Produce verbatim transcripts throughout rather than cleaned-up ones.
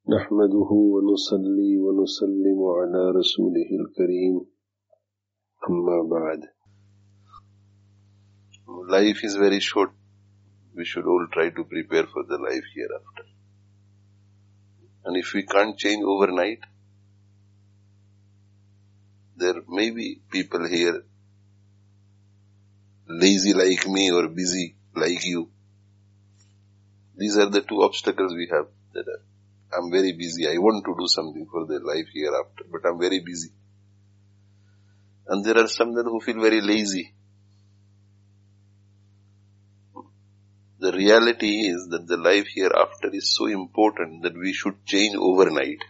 نحمده ونصلي ونسلم على رسوله الكريم أما بعد. Life is very short. We should all try to prepare for the life hereafter. And if we can't change overnight, there may be people here lazy like me or busy like you. These are the two obstacles we have. That are, I'm very busy. I want to do something for the life hereafter, but I'm very busy. And there are some that who feel very lazy. The reality is that the life hereafter is so important that we should change overnight.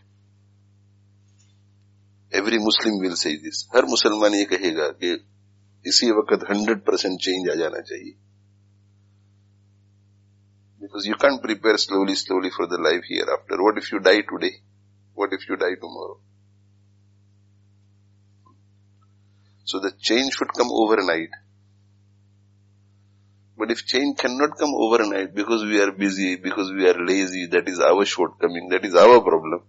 Every Muslim will say this. हर मुसलमान ये कहेगा कि इसी वक्त hundred percent change आ जाना चाहिए. Because you can't prepare slowly, slowly for the life hereafter. What if you die today? What if you die tomorrow? So the change should come overnight. But if change cannot come overnight because we are busy, because we are lazy, that is our shortcoming, that is our problem,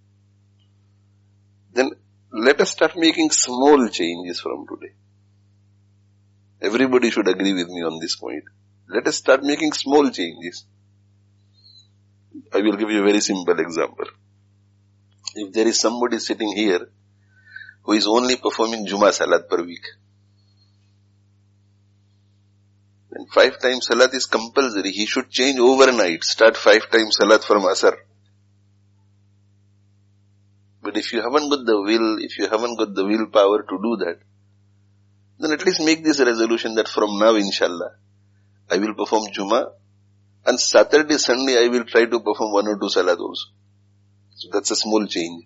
then let us start making small changes from today. Everybody should agree with me on this point. Let us start making small changes. I will give you a very simple example. If there is somebody sitting here who is only performing Jummah Salat per week, then five times Salat is compulsory. He should change overnight. Start five times Salat from Asr. But if you haven't got the will, if you haven't got the willpower to do that, then at least make this resolution that from now, inshallah, I will perform Jummah, and Saturday, Sunday, I will try to perform one or two Salat also. So that's a small change.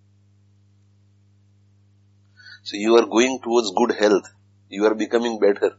So you are going towards good health. You are becoming better.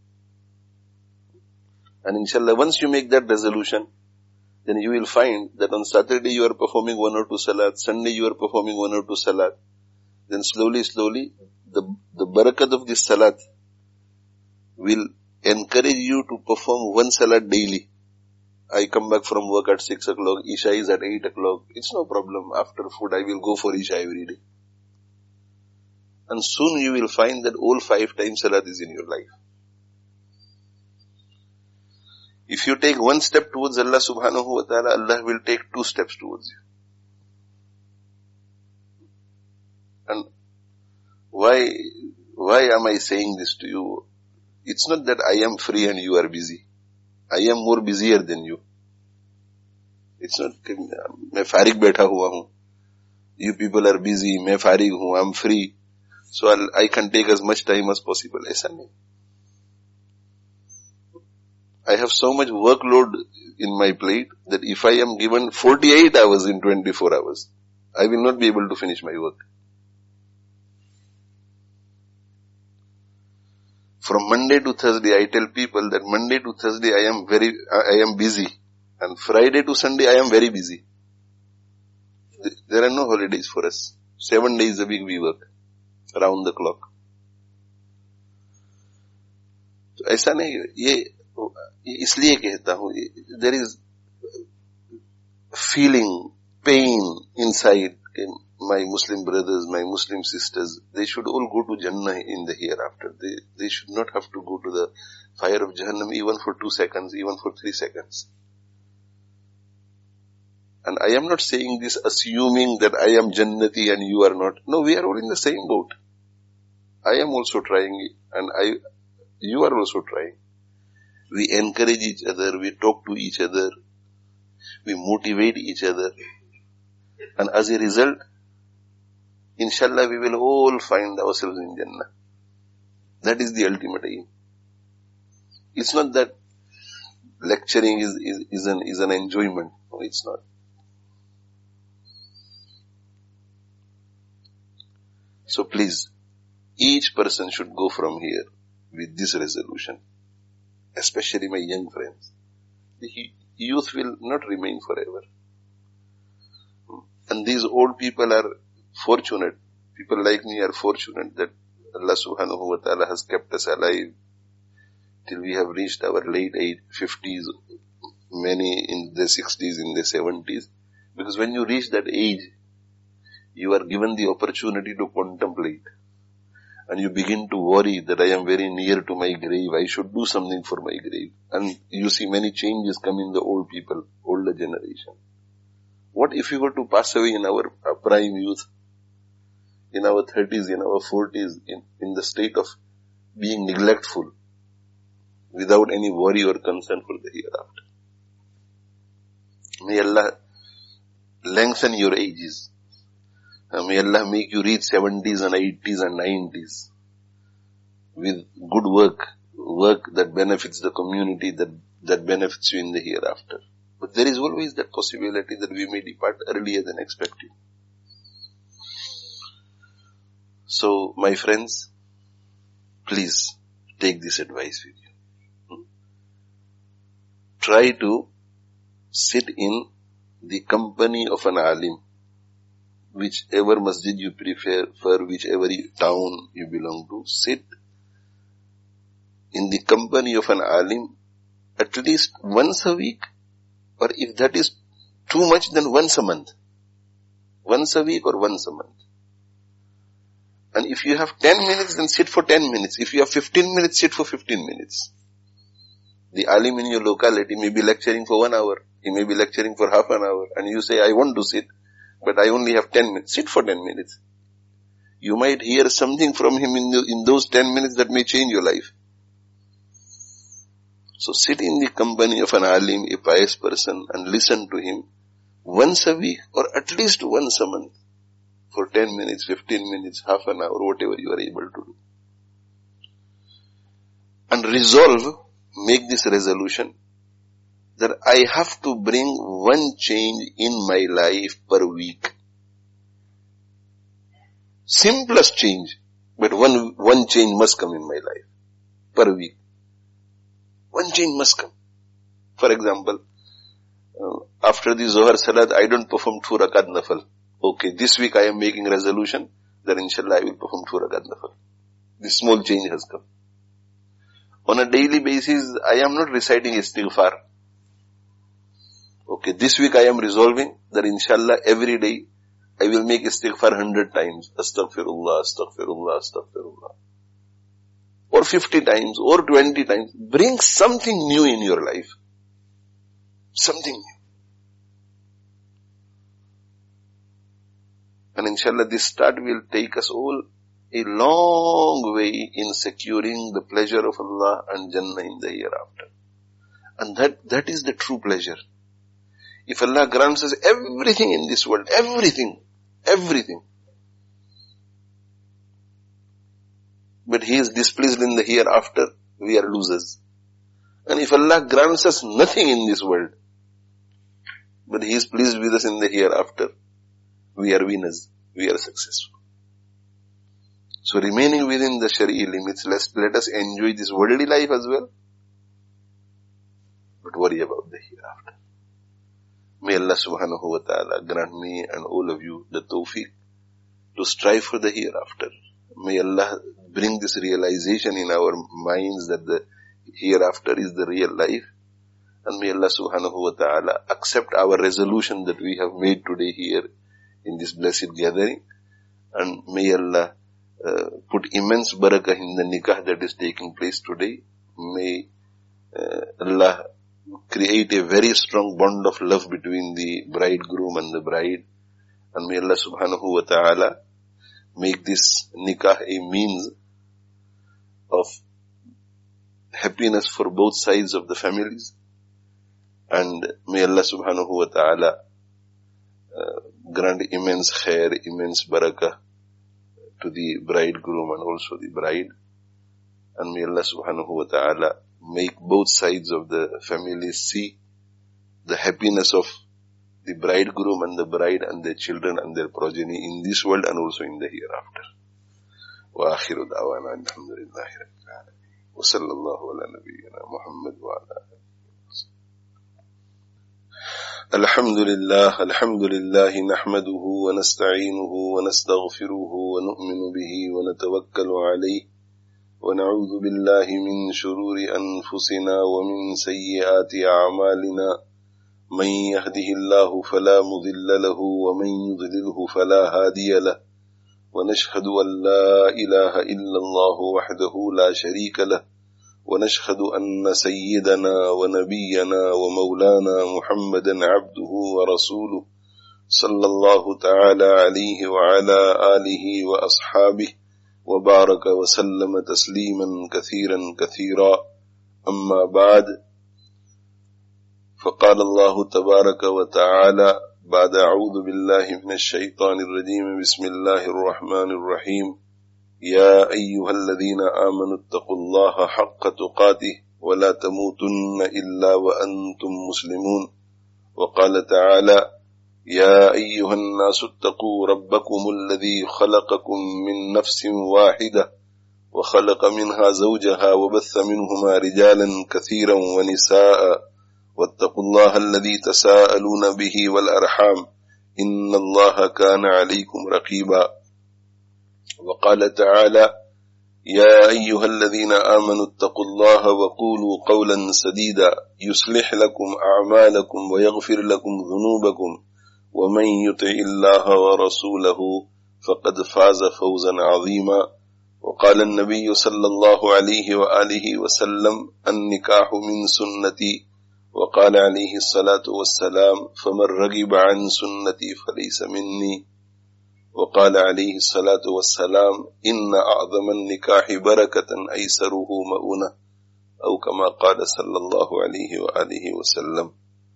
And inshallah, once you make that resolution, then you will find that on Saturday you are performing one or two Salat, Sunday you are performing one or two Salat. Then slowly, slowly, the, the barakat of this Salat will encourage you to perform one Salat daily. I come back from work at six o'clock, Isha is at eight o'clock. It's no problem. After food, I will go for Isha every day. And soon you will find that all five times Salat is in your life. If you take one step towards Allah subhanahu wa ta'ala, Allah will take two steps towards you. And why, why am I saying this to you? It's not that I am free and you are busy. I am more busier than you. It's not, मैं फारिग बैठा हुआ हूँ. You people are busy, मैं फारिग हूँ, I'm free. So I'll, I can take as much time as possible. ऐसा नहीं. I have so much workload in my plate that if I am given forty-eight hours in twenty-four hours, I will not be able to finish my work. From Monday to Thursday, I tell people that Monday to Thursday I am very, I am busy. And Friday to Sunday I am very busy. There are no holidays for us. Seven days a week we work. Around the clock. तो ऐसा नहीं, ये इसलिए कहता हूँ, there is feeling, pain inside my Muslim brothers, my Muslim sisters. They should all go to Jannah in the hereafter. They, they should not have to go to the fire of Jahannam even for two seconds, even for three seconds. And I am not saying this assuming that I am Jannati and you are not. No, we are all in the same boat. I am also trying and I, you are also trying. We encourage each other, we talk to each other, we motivate each other. And as a result, inshallah, we will all find ourselves in Jannah. That is the ultimate aim. It's not that lecturing is, is, is, an, is an enjoyment. No, it's not. So please, each person should go from here with this resolution. Especially my young friends. The youth will not remain forever. And these old people are fortunate. People like me are fortunate that Allah subhanahu wa ta'ala has kept us alive till we have reached our late age, fifties, many in the sixties, in the seventies. Because when you reach that age, you are given the opportunity to contemplate. And you begin to worry that I am very near to my grave. I should do something for my grave. And you see many changes come in the old people, older generation. What if we were to pass away in our prime youth, in our thirties, in our forties, in, in the state of being neglectful, without any worry or concern for the hereafter? May Allah lengthen your ages. May Allah make you reach seventies and eighties and nineties with good work, work that benefits the community, that, that benefits you in the hereafter. But there is always that possibility that we may depart earlier than expected. So, my friends, please take this advice with you. Try to sit in the company of an alim, whichever masjid you prefer, for whichever town you belong to. Sit in the company of an alim at least once a week, or if that is too much, then once a month. Once a week or once a month. And if you have ten minutes, then sit for ten minutes. If you have fifteen minutes, sit for fifteen minutes. The alim in your locality may be lecturing for one hour. He may be lecturing for half an hour. And you say, I want to sit, but I only have ten minutes. Sit for ten minutes. You might hear something from him in, the, in those ten minutes that may change your life. So sit in the company of an alim, a pious person, and listen to him once a week or at least once a month for ten minutes, fifteen minutes, half an hour, whatever you are able to do. And resolve, make this resolution that I have to bring one change in my life per week. Simplest change, but one, one change must come in my life per week. One change must come. For example, uh, after the Zohar Salat, I don't perform two rakat nafal. Okay, this week I am making resolution that inshallah I will perform two rakat nafal. This small change has come. On a daily basis, I am not reciting istighfar. Okay, this week I am resolving that inshallah every day I will make istighfar hundred times. Astaghfirullah, astaghfirullah, astaghfirullah. Or fifty times, or twenty times. Bring something new in your life. Something new. And inshallah this start will take us all a long way in securing the pleasure of Allah and Jannah in the hereafter. And that, that is the true pleasure. If Allah grants us everything in this world, everything, everything, but He is displeased in the hereafter, we are losers. And if Allah grants us nothing in this world, but He is pleased with us in the hereafter, we are winners, we are successful. So remaining within the Sharia limits, let's, let us enjoy this worldly life as well, but worry about the hereafter. May Allah subhanahu wa ta'ala grant me and all of you the tawfiq to strive for the hereafter. May Allah bring this realization in our minds that the hereafter is the real life. And may Allah subhanahu wa ta'ala accept our resolution that we have made today here in this blessed gathering. And may Allah uh, put immense barakah in the nikah that is taking place today. May uh, Allah create a very strong bond of love between the bridegroom and the bride. And may Allah subhanahu wa ta'ala make this nikah a means of happiness for both sides of the families. And may Allah subhanahu wa ta'ala uh, grant immense khair, immense barakah to the bridegroom and also the bride. And may Allah subhanahu wa ta'ala make both sides of the family see the happiness of the bridegroom and the bride and their children and their progeny in this world and also in the hereafter. Wa akhiru da'wana alhamdulillahi rabbil alamin. Wa sallallahu ala nabiyyina Muhammad wa ala الحمد لله الحمد لله نحمده ونستعينه ونستغفره ونؤمن به ونتوكل عليه ونعوذ بالله من شرور أنفسنا ومن سيئات أعمالنا من يهده الله فلا مضل له ومن يضلله فلا هادي له ونشهد أن لا إله إلا الله وحده لا شريك له ونشهد أن سيدنا ونبينا ومولانا محمدا عبده ورسوله صلى الله تعالى عليه وعلى آله وأصحابه وبارك وسلم تسليما كثيرا كثيرا. أما بعد، فقال الله تبارك وتعالى بعد أعوذ بالله من الشيطان الرجيم بسم الله الرحمن الرحيم: يا أيها الذين آمنوا اتقوا الله حق تقاته ولا تموتن إلا وأنتم مسلمون. وقال تعالى: يا أيها الناس اتقوا ربكم الذي خلقكم من نفس واحدة وخلق منها زوجها وبث منهما رجالا كثيرا ونساء واتقوا الله الذي تساءلون به والأرحام إن الله كان عليكم رقيبا. وقال تعالى: يا أيها الذين آمنوا اتقوا الله وقولوا قولا سديدا يصلح لكم أعمالكم ويغفر لكم ذنوبكم ومن يطع الله ورسوله فقد فاز فوزا عظيما. وقال النبي صلى الله عليه وآله وسلم: النكاح من سنتي. وقال عليه الصلاة والسلام: فمن رغب عن سنتي فليس مني. وقال عليه الصلاة والسلام: إن أعظم النكاح بركة أيسره مؤونة، أو كما قال صلى الله عليه وآله وسلم.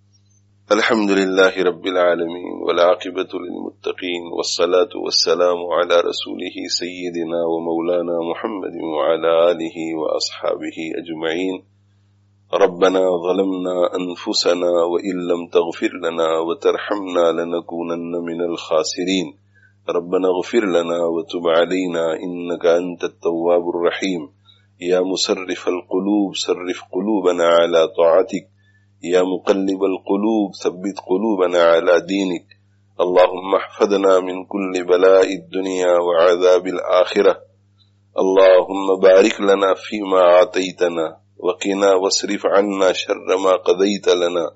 الحمد لله رب العالمين والعاقبة للمتقين والصلاة والسلام على رسوله سيدنا ومولانا محمد وعلى آله وأصحابه أجمعين. ربنا ظلمنا أنفسنا وإن لم تغفر لنا وترحمنا لنكونن من الخاسرين. ربنا اغفر لنا وتب علينا إنك أنت التواب الرحيم. يا مسرف القلوب صرف قلوبنا على طاعتك. يا مقلب القلوب ثبت قلوبنا على دينك. اللهم احفظنا من كل بلاء الدنيا وعذاب الآخرة. اللهم بارك لنا فيما أعطيتنا وقنا واصرف عنا شر ما قضيت لنا.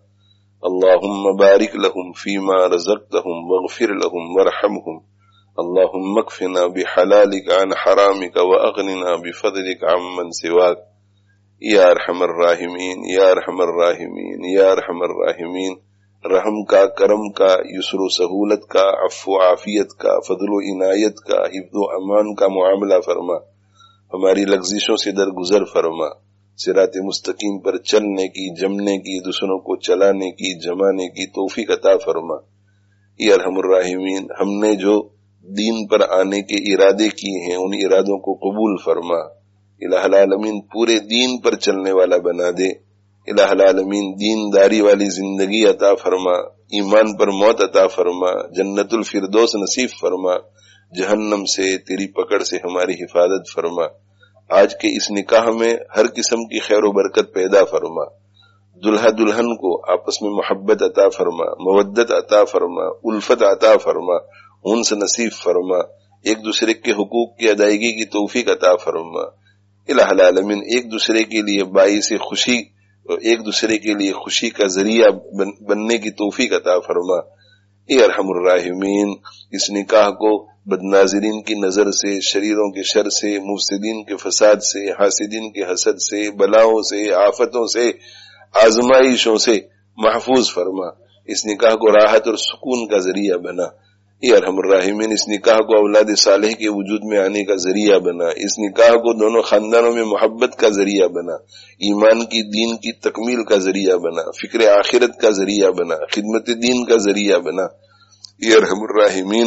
اللهم بارك لهم فيما رزقتهم واغفر لهم وارحمهم. اللهم اكفنا بحلالك عن حرامك وأغننا بفضلك عمن سواك. یا ارحم الراحمین یا ارحم الراحمین یا ارحم الراحمین. رحم کا، کرم کا، یسر و سہولت کا، عفو و عافیت کا، فضل و عنایت کا، حفظ و امان کا معاملہ فرما. ہماری لغزشوں سے درگزر فرما. صراط مستقیم پر چلنے کی، جمنے کی، دوسروں کو چلانے کی، جمانے کی توفیق عطا فرما. یا ارحم الراحمین، ہم نے جو دین پر آنے کے ارادے کیے ہیں ان ارادوں کو قبول فرما. الہ العالمین پورے دین پر چلنے والا بنا دے. الہ العالمین دین داری والی زندگی عطا فرما. ایمان پر موت عطا فرما. جنت الفردوس نصیب فرما. جہنم سے تیری پکڑ سے ہماری حفاظت فرما. آج کے اس نکاح میں ہر قسم کی خیر و برکت پیدا فرما. دلہا دلہن کو آپس میں محبت عطا فرما، مودت عطا فرما، الفت عطا فرما، انس نصیب فرما. ایک دوسرے کے حقوق کی ادائیگی کی توفیق عطا فرما. الہ العالمین ایک دوسرے کے لیے باعث خوشی، ایک دوسرے کے لیے خوشی کا ذریعہ بننے کی توفیق عطا فرما. اے ارحم الراحمین، اس نکاح کو بدناظرین کی نظر سے، شریروں کے شر سے، مفسدین کے فساد سے، حاسدین کے حسد سے، بلاؤں سے، آفتوں سے، آزمائشوں سے محفوظ فرما. اس نکاح کو راحت اور سکون کا ذریعہ بنا. اے ارحم الراحمین، اس نکاح کو اولاد صالح کے وجود میں آنے کا ذریعہ بنا. اس نکاح کو دونوں خاندانوں میں محبت کا ذریعہ بنا، ایمان کی، دین کی تکمیل کا ذریعہ بنا، فکر آخرت کا ذریعہ بنا، خدمت دین کا ذریعہ بنا. اے ارحم الراحمین،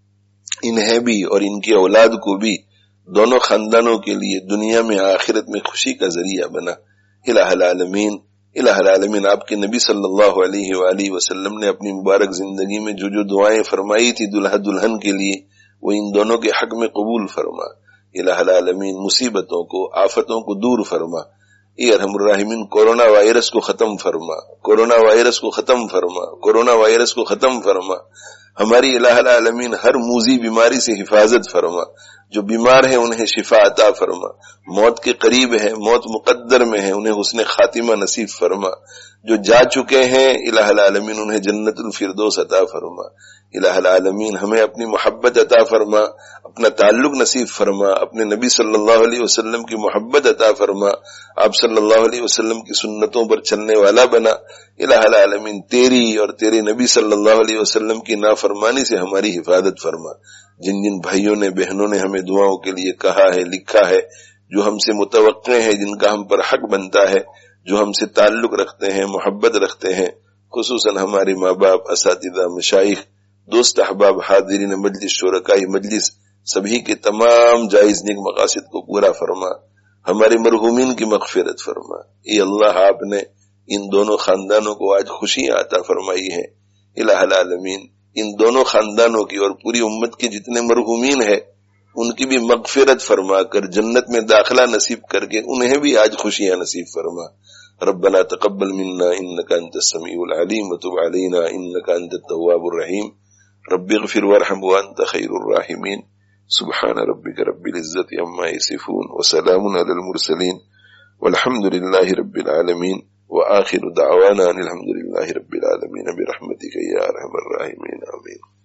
انہیں بھی اور ان کی اولاد کو بھی دونوں خاندانوں کے لیے دنیا میں آخرت میں خوشی کا ذریعہ بنا. الہ العالمین الہ العالمین آپ کے نبی صلی اللہ علیہ وآلہ وسلم نے اپنی مبارک زندگی میں جو جو دعائیں فرمائی تھی دلہا دلہن کے لیے وہ ان دونوں کے حق میں قبول فرما. الہ العالمین مصیبتوں کو، آفتوں کو دور فرما. اے ارحم الراحمین کورونا وائرس کو ختم فرما، کورونا وائرس کو ختم فرما، کورونا وائرس کو ختم فرما. ہماری الہ العالمین ہر موذی بیماری سے حفاظت فرما. جو بیمار ہیں انہیں شفا عطا فرما. موت کے قریب ہے، موت مقدر میں ہے، انہیں حسن خاتمہ نصیب فرما. جو جا چکے ہیں الہ العالمین انہیں جنت الفردوس عطا فرما. الہ العالمین ہمیں اپنی محبت عطا فرما، اپنا تعلق نصیب فرما، اپنے نبی صلی اللہ علیہ وسلم کی محبت عطا فرما، آپ صلی اللہ علیہ وسلم کی سنتوں پر چلنے والا بنا. الہ العالمین تیری اور تیرے نبی صلی اللہ علیہ وسلم کی نافرمانی سے ہماری حفاظت فرما. جن جن بھائیوں نے بہنوں نے ہمیں دعاؤں کے لیے کہا ہے، لکھا ہے، جو ہم سے متوقع ہے، جن کا ہم پر حق بنتا ہے، جو ہم سے تعلق رکھتے ہیں، محبت رکھتے ہیں، خصوصاً ہمارے ماں باپ، اساتذہ، مشائخ، دوست احباب، حاضرین مجلس، شرکائی مجلس، سبھی کے تمام جائز نیک مقاصد کو پورا فرما. ہمارے مرحومین کی مغفرت فرما. اے اللہ، آپ نے ان دونوں خاندانوں کو آج خوشیاں عطا فرمائی ہیں. الہ العالمین ان دونوں خاندانوں کی اور پوری امت کے جتنے مرحومین ہیں ان کی بھی مغفرت فرما کر جنت میں داخلہ نصیب کر کے انہیں بھی آج خوشیاں نصیب فرما. ربنا تقبل منا انك انت السميع العليم وتب علينا انك انت التواب الرحيم. رب اغفر وارحم وانت خير الراحمين. سبحان ربك رب العزة عما يصفون وسلام على المرسلين والحمد لله رب العالمين وآخر دعوانا الحمد لله رب العالمين برحمتك يا ارحم الراحمين. آمين.